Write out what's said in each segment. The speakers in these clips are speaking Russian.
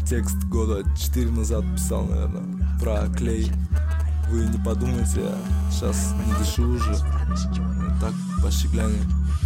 текст года 4 назад писал, наверное, про клей. Вы не подумайте, я сейчас не дышу уже. Так, по щегляне.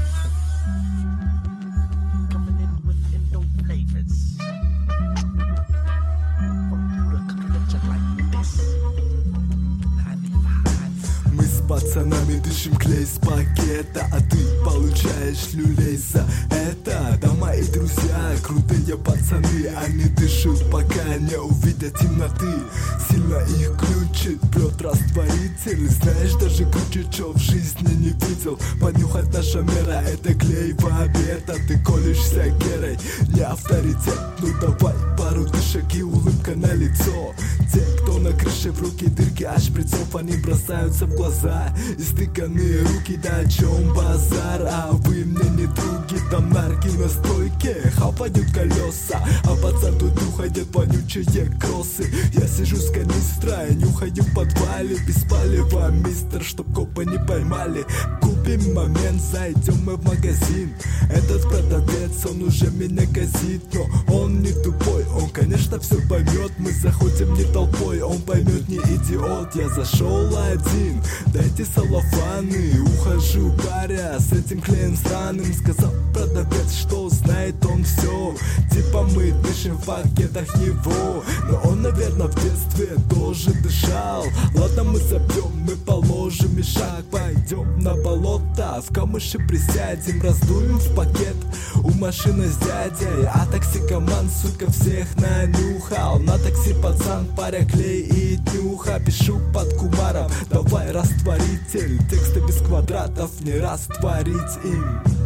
Мы с пацанами дышим клей с пакета, а ты получаешь люлей за это. Да, мои друзья, крутые пацаны, они дышат, пока не увидят темноты. Сильно их ключит, прет растворитель. Знаешь, даже круче, чё в жизни не видел. Понюхать наша мера, это клей в обед. А ты колешься герой, не авторитет. Ну давай пару дышек и улыбка на лицо. Те, кто на крыше, в руки дырки, аж шприцов, они бросаются в глаза. Истыканные руки, да о чем базар? А вы мне не други, там нарки на стойке хапают колеса, а пацан тут нюхает вонючие кроссы. Я сижу с канистра и нюхаю в подвале без палева, мистер, чтоб копы не поймали. Купим момент, зайдем мы в магазин. Этот продавец, он уже меня газит, но он не тупой, он, конечно, все поймет. Мы заходим не толпой, он поймет, не идиот. Я зашел один, дайте салофаны. Ухожу, паря, с этим клеем сраным. Сказал продавец, что знает он все. Типа мы дышим в пакетах его, но он, наверное, в детстве тоже дышал. Ладно, мы забьем, мы положим и шаг. Пойдем на болото, в камыши присядем, раздуем в пакет у машины с дядей. А токсикоман, сука, всех нанюхал. На такси пацан, паря, клей и днюха. Пишу под кумаром, давай растворитель. Тексты без квадратов, не растворить им.